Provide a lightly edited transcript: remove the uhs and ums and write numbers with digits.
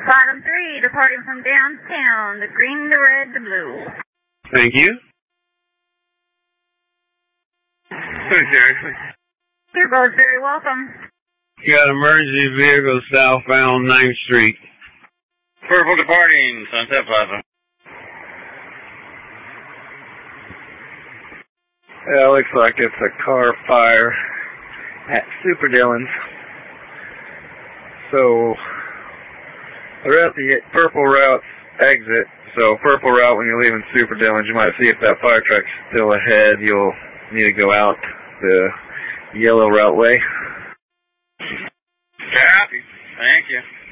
Bottom 3, departing from downtown, the green, the red, the blue. Thank you. Thanks, Ashley. You're both very welcome. You got emergency vehicle southbound 9th Street. Purple departing, Sunset Plaza. Yeah, it looks like it's a car fire at Super Dillon's. So, they're at the Purple Route exit. So, Purple Route, when you're leaving Super Dillon's, you might see if that fire truck's still ahead. You'll need to go out the yellow route way. Copy. Thank you.